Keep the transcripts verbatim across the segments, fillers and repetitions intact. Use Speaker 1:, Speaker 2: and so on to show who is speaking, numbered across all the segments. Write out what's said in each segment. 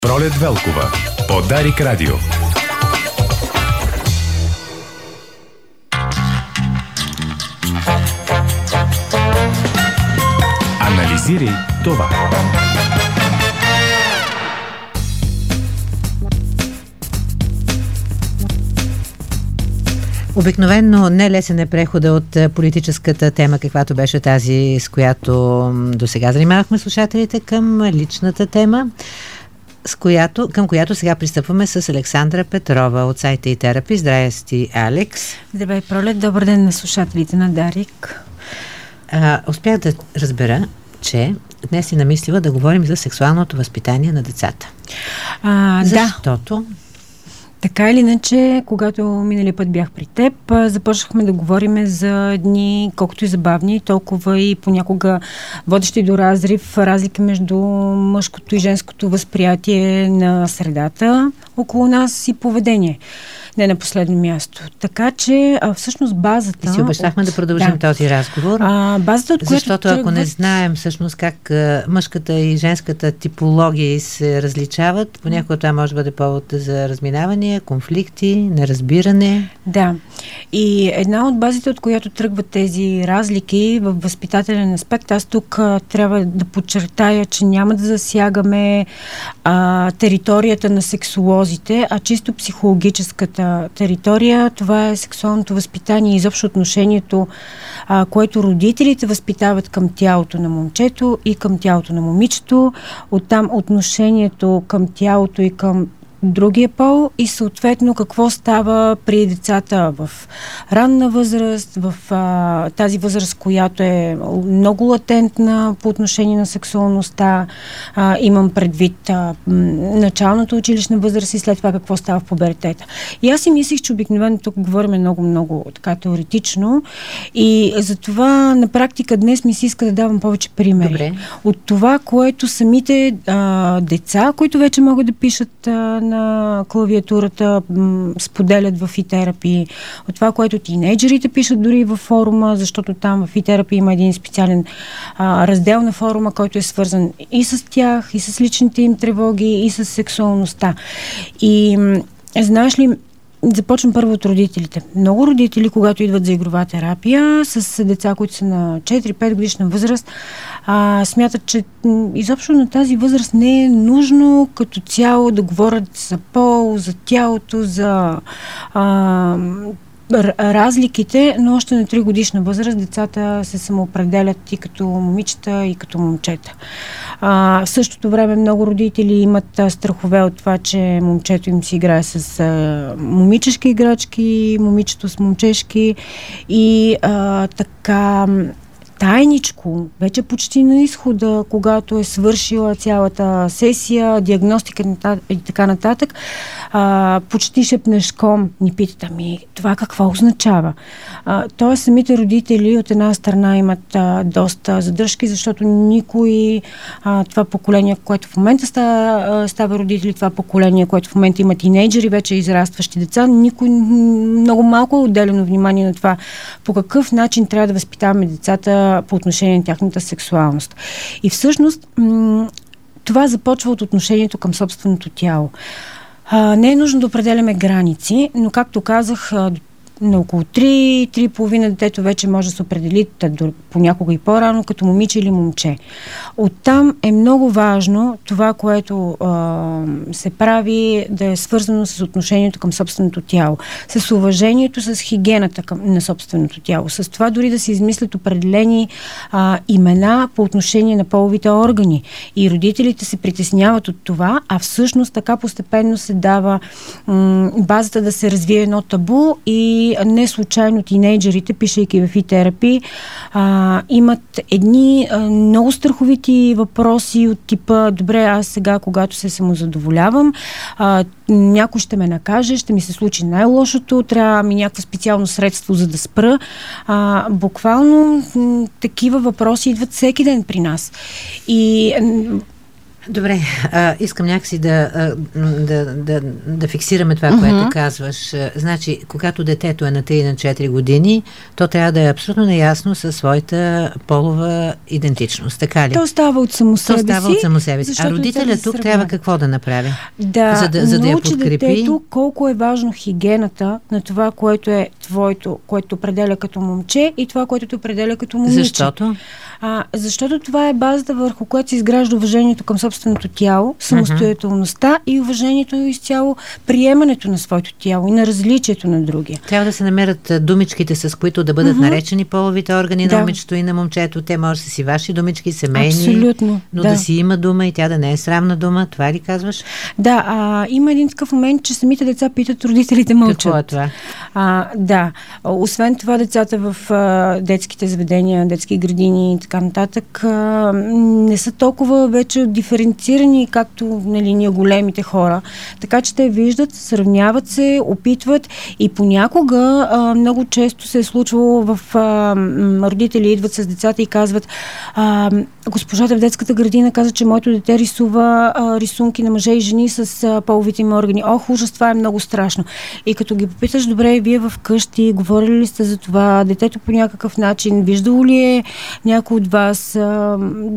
Speaker 1: Пролет Велкова. Подарик радио. Анализирай това.
Speaker 2: Обикновено нелесен е прехода от политическата тема, каквато беше тази, с която до сега занимавахме слушателите, към личната тема, с която, към която сега пристъпваме с Александра Петрова от сайта iTherapy. Здрасти, Алекс.
Speaker 3: Здравей, Пролет. Добър ден на слушателите на Дарик.
Speaker 2: А, успях да разбера, че днес си намислила да говорим за сексуалното възпитание на децата.
Speaker 3: А,
Speaker 2: Защото...
Speaker 3: Да. Така или иначе, когато минали път бях при теб, започнахме да говорим за дни, колкото и забавни, толкова и понякога водещи до разрив, разлика между мъжкото и женското възприятие на средата около нас и поведение. Не на последно място. Така че, а, всъщност базата...
Speaker 2: И си обещахме от... да продължим да. този разговор.
Speaker 3: А, базата, от
Speaker 2: защото
Speaker 3: която
Speaker 2: ако тръгва... не знаем всъщност как а, мъжката и женската типология се различават, понякога това може да бъде повод за разминавания, конфликти, неразбиране.
Speaker 3: Да. И една от базите, от която тръгват тези разлики в възпитателен аспект, аз тук а, трябва да подчертая, че няма да засягаме а, територията на сексолозите, а чисто психологическата територия. Това е сексуалното възпитание и изобщо отношението, а, което родителите възпитават към тялото на момчето и към тялото на момичето. Оттам отношението към тялото и към другия пол и съответно какво става при децата в ранна възраст, в а, тази възраст, която е много латентна по отношение на сексуалността. А, имам предвид а, началната училищна възраст и след това какво става в пубертета. И аз си мислих, че обикновено тук говорим много-много така теоретично и затова на практика днес ми се иска да давам повече примери.
Speaker 2: Добре.
Speaker 3: От това, което самите а, деца, които вече могат да пишат а, на клавиатурата, м- споделят в iTherapy, от това, което тинейджерите пишат дори във форума, защото там в iTherapy има един специален а, раздел на форума, който е свързан и с тях, и с личните им тревоги, и с сексуалността. И м- знаеш ли, започвам първо от родителите. Много родители, когато идват за игрова терапия с деца, които са на четири-пет годишна възраст, а, смятат, че м, изобщо на тази възраст не е нужно като цяло да говорят за пол, за тялото, за а, разликите, но още на три годишна възраст децата се самоопределят и като момичета, и като момчета. А, в същото време много родители имат а, страхове от това, че момчето им си играе с а, момичешки играчки, момичето с момчешки и а, така тайничко, вече почти на изхода, когато е свършила цялата сесия, диагностика и така нататък, а, почти шепнешком ни питат, ами това какво означава? А, тоест самите родители от една страна имат а, доста задръжки, защото никой а, това поколение, което в момента става, става родители, това поколение, което в момента има тинейджери, вече израстващи деца, никой много малко е отделено внимание на това по какъв начин трябва да възпитаваме децата по отношение на тяхната сексуалност. И всъщност м- това започва от отношението към собственото тяло. А, не е нужно да определяме граници, но както казах, а, на около три, три и половина детето вече може да се определи понякога и по-рано като момиче или момче. Оттам е много важно това, което а, се прави, да е свързано с отношението към собственото тяло, с уважението, с хигиената към, на собственото тяло, с това дори да се измислят определени а, имена по отношение на половите органи. И родителите се притесняват от това, а всъщност така постепенно се дава м- базата да се развие едно табу и не случайно тинейджерите, пишейки в iTherapy, а, имат едни а, много страховити въпроси от типа, добре, аз сега, когато се самозадоволявам, а, някой ще ме накаже, ще ми се случи най-лошото, трябва ми някакво специално средство, за да спра. А, буквално м- такива въпроси идват всеки ден при нас. И
Speaker 2: Добре, а, искам някакси да, да, да, да фиксираме това, mm-hmm. което казваш. Значи, когато детето е на три и на четири години, то трябва да е абсолютно наясно със своята полова идентичност, така ли?
Speaker 3: То става от само себе си.
Speaker 2: То става от само себе си. А родителят тук трябва какво да направи?
Speaker 3: Да,
Speaker 2: за да, за да я
Speaker 3: научи
Speaker 2: подкрепи.
Speaker 3: Детето колко е важно хигиената на това, което е твоето, което определя като момче и това, което те определя като момиче.
Speaker 2: Защото?
Speaker 3: А, защото това е базата, върху която се изгражда уважението към собственото тяло, самостоятелността uh-huh. и уважението изцяло, приемането на своето тяло и на различието на другия.
Speaker 2: Трябва да се намерят думичките, с които да бъдат uh-huh. наречени половите органи
Speaker 3: да.
Speaker 2: на момичето и на момчето. Те може да са си ваши думички, семейни,
Speaker 3: абсолютно,
Speaker 2: но
Speaker 3: да.
Speaker 2: да си има дума и тя да не е срамна дума. Това ли казваш?
Speaker 3: Да, а, има един такъв момент, че самите деца питат, родителите мълчат.
Speaker 2: Какво е това?
Speaker 3: А, да, освен това децата в а, детските заведения, детски градини и така нататък а, не са толкова вече диференцирани, както нали, ние големите хора. Така че те виждат, сравняват се, опитват и понякога а, много често се е случвало в а, родители идват с децата и казват а, госпожата в детската градина каза, че моето дете рисува а, рисунки на мъже и жени с а, половите им органи. Ох, ужас, това е много страшно. И като ги попиташ, добре, вие вкъщи, говорили ли сте за това, детето по някакъв начин, виждало ли е някой от вас, а,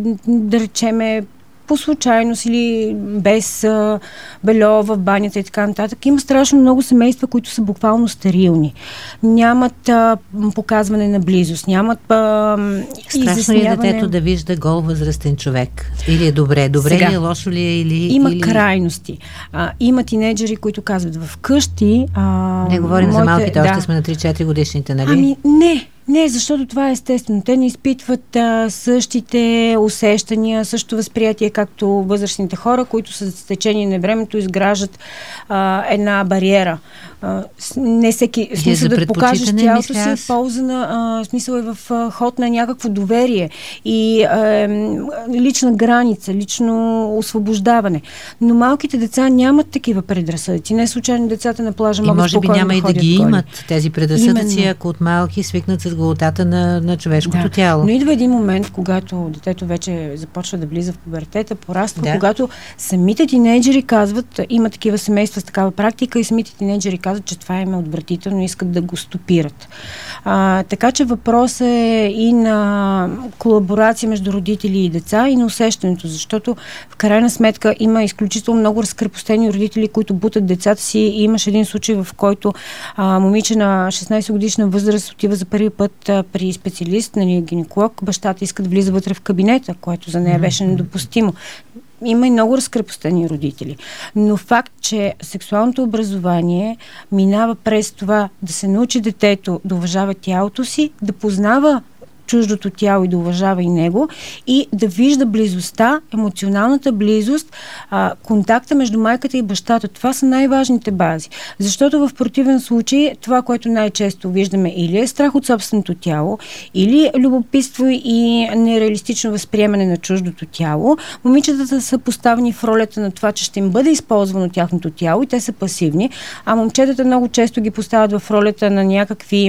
Speaker 3: да речеме, по случайност или без а, бельо в банята и така нататък. Има страшно много семейства, които са буквално стерилни. Нямат а, показване на близост, нямат а,
Speaker 2: страшно ли е детето да вижда гол възрастен човек? Или е добре? Добре Сега, ли е, лошо ли е? Или,
Speaker 3: има
Speaker 2: или...
Speaker 3: крайности. А, има тинейджери, които казват вкъщи... А,
Speaker 2: не говорим
Speaker 3: моите,
Speaker 2: за малките,
Speaker 3: да.
Speaker 2: още сме на три-четири годишните, нали?
Speaker 3: Ами не, не, защото това е естествено. Те не изпитват а, същите усещания, същото възприятие, както възрастните хора, които с течение на времето изграждат а, една бариера. А, не всеки, в смисъл да покажеш тялото си, в полза на, а, смисъл е в а, ход на някакво доверие и а, лична граница, лично освобождаване. Но малките деца нямат такива предразсъдъци. Не случайно децата на плажа
Speaker 2: и
Speaker 3: могат спокойно да ходят.
Speaker 2: И може би няма и да ги
Speaker 3: голи.
Speaker 2: имат тези предразсъдъци,
Speaker 3: Именно.
Speaker 2: ако от малки свикнат с голотата на, на човешкото
Speaker 3: да.
Speaker 2: тяло.
Speaker 3: Но идва един момент, когато детето вече започва да влиза в пубертета, пораства, да. Когато самите тинейджери казват, има такива семейства с такава практика и самите тинейджери казват, че това им е отвратително и искат да го стопират. А, така че въпрос е и на колаборация между родители и деца и на усещането, защото в крайна сметка има изключително много разкрепостени родители, които бутат децата си и имаш един случай, в който а, момиче на шестнайсет годишна възраст отива за първи път а, при специалист, нали, гинеколог, бащата иска да влиза вътре в кабинета, което за нея беше недопустимо. Има и много разкрепостени родители. Но факт, че сексуалното образование минава през това да се научи детето да уважава тялото си, да познава чуждото тяло и да уважава и него и да вижда близостта, емоционалната близост, а, контакта между майката и бащата. Това са най-важните бази. Защото в противен случай това, което най-често виждаме, или е страх от собственото тяло, или любопитство и нереалистично възприемане на чуждото тяло. Момичетата са поставени в ролята на това, че ще им бъде използвано тяхното тяло и те са пасивни, а момчетата много често ги поставят в ролята на някакви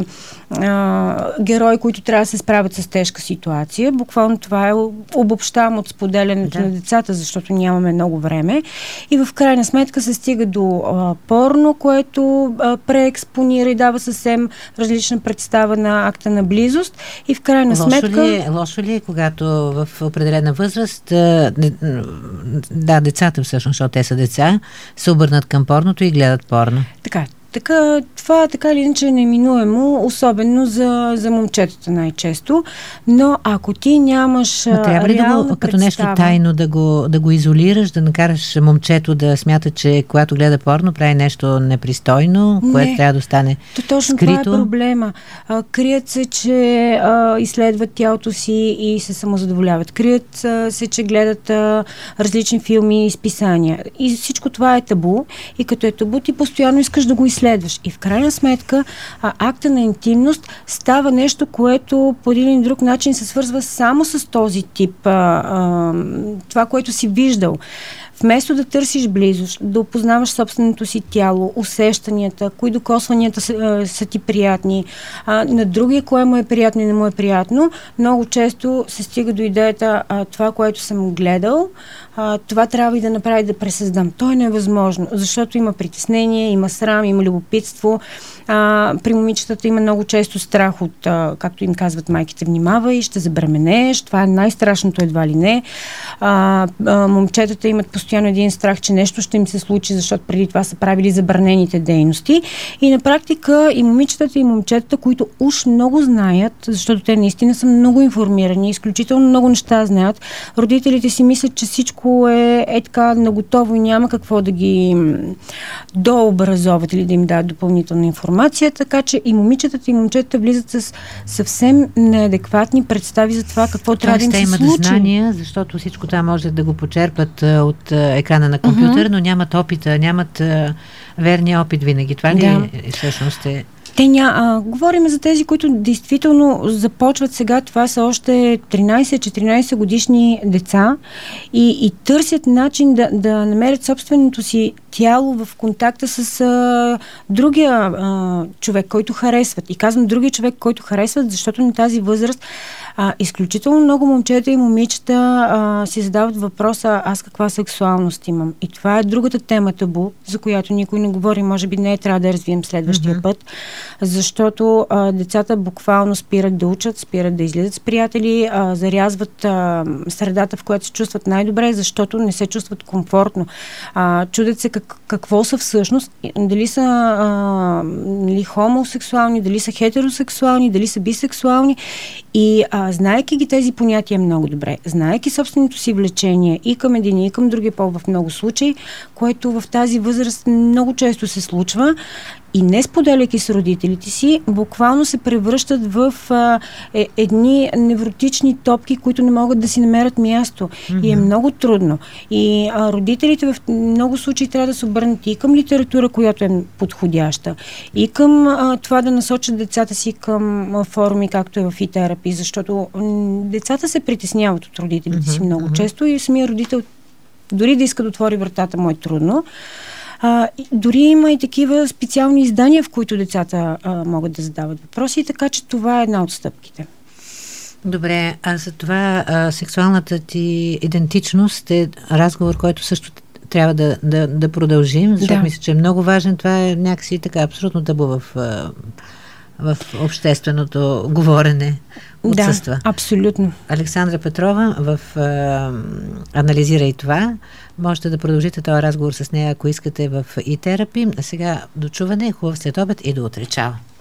Speaker 3: а, герои, които трябва да се справят с тежка ситуация. Буквално това е обобщавам от споделянето да. на децата, защото нямаме много време. И в крайна сметка се стига до а, порно, което а, преекспонира и дава съвсем различна представа на акта на близост. И в крайна
Speaker 2: лошо
Speaker 3: сметка...
Speaker 2: Ли е, лошо ли е, когато в определена възраст а, да, децата всъщност, защото те са деца, се обърнат към порното и гледат порно? Така
Speaker 3: Така, това така или иначе е неминуемо, особено за, за момчетата най-често. Но ако ти нямаш
Speaker 2: Но трябва ли да го, като нещо тайно да го, да го изолираш, да накараш момчето да смята, че когато гледа порно прави нещо непристойно, не, което трябва да остане
Speaker 3: то точно
Speaker 2: скрито?
Speaker 3: Това е проблема. А, крият се, че а, изследват тялото си и се самозадоволяват. Крият а, се, че гледат а, различни филми и списания. И всичко това е табу. И като е табу, ти постоянно искаш да го изследваш. Следваш. И в крайна сметка а, акта на интимност става нещо, което по един или друг начин се свързва само с този тип а, а, това, което си виждал. Вместо да търсиш близост, да опознаваш собственото си тяло, усещанията, кои докосванията са, са ти приятни, а, на другия кое му е приятно и не му е приятно, много често се стига до идеята, а, това, което съм гледал, а, това трябва и да направи да пресъздам. То е невъзможно, защото има притеснение, има срам, има любопитство. А, при момичетата има много често страх от, а, както им казват майките, внимавай, ще забременееш, това е най-страшното едва ли не. А, а, момчетата имат постоянно един страх, че нещо ще им се случи, защото преди това са правили забранените дейности. И на практика и момичетата, и момчетата, които уж много знаят, защото те наистина са много информирани, изключително много неща знаят, родителите си мислят, че всичко е, е така наготово и няма какво да ги дообразоват или да им дадат допълнителна информация, така че и момичетата, и момчетата влизат с съвсем неадекватни представи за това какво трябва да им се случи.
Speaker 2: Те имат знания, защото всичко това може да го почерпат а, от а, екрана на компютър, uh-huh. но нямат опита, нямат а, верния опит винаги. Това ли да. всъщност е...
Speaker 3: Те ня, а, говорим за тези, които действително започват сега, това са още тринайсет-четиринайсет годишни деца и, и търсят начин да, да намерят собственото си тяло в контакта с а, другия а, човек, който харесват. И казвам другия човек, който харесват, защото на тази възраст а, изключително много момчета и момичета а, си задават въпроса, аз каква сексуалност имам. И това е другата тема табу, за която никой не говори. Може би не е, трябва да я развием следващия mm-hmm. път, защото а, децата буквално спират да учат, спират да излизат с приятели, а, зарязват а, средата, в която се чувстват най-добре, защото не се чувстват комфортно. А, чудят се как, какво са всъщност, дали са а, дали хомосексуални, дали са хетеросексуални, дали са бисексуални и а, знаейки ги тези понятия много добре, знаейки собственото си влечение и към един и към другия пол в много случаи, което в тази възраст много често се случва, и не споделяйки с родителите си, буквално се превръщат в а, е, едни невротични топки, които не могат да си намерят място. Mm-hmm. И е много трудно. И а, родителите в много случаи трябва да се обърнат и към литература, която е подходяща, и към а, това да насочат децата си към а, форуми, както е в и-терапи, защото м- децата се притесняват от родителите mm-hmm. си много често и самия родител дори да иска да отвори вратата му е трудно. А, дори има и такива специални издания, в които децата а, могат да задават въпроси, така че това е една от стъпките.
Speaker 2: Добре, а за това а, сексуалната ти идентичност е разговор, който също трябва да, да, да продължим, защото да. мисля, че е много важен. Това е някакси така абсолютно табу в, в общественото говорене. Отсъства.
Speaker 3: Да, абсолютно.
Speaker 2: Александра Петрова в а, Анализирай това. Можете да продължите този разговор с нея, ако искате, в и-терапи. А сега до чуване, хубав след обед и до утре. Чао!